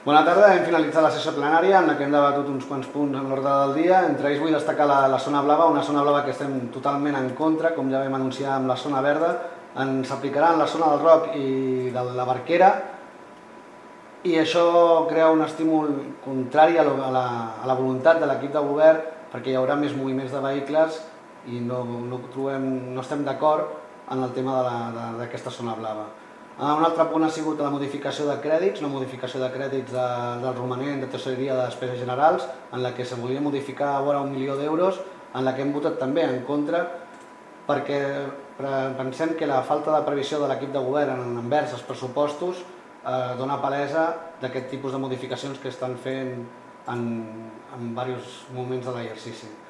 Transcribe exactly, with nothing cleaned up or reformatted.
Bona tarda, hem finalitzat la sessió plenària en la que hem debatut uns quants punts en l'ordre del dia. Entre ells vull destacar la, la zona blava, una zona blava que estem totalment en contra, com ja vam anunciar amb la zona verda. Ens aplicarà en la zona del Roc i de la Barquera i això crea un estímul contrari a la, a la voluntat de l'equip de govern perquè hi haurà més moviments de vehicles i no, no, trobem, no estem d'acord en el tema d'aquesta zona blava. Un altre punt ha sigut la modificació de crèdits, la modificació de crèdits de, del romanent de tesoreria de despeses generals, en la que se volia modificar a vora un milió d'euros, en la que hem votat també en contra, perquè pensem que la falta de previsió de l'equip de govern envers els pressupostos eh, dona palesa d'aquest tipus de modificacions que estan fent en, en diversos moments de l'exercici.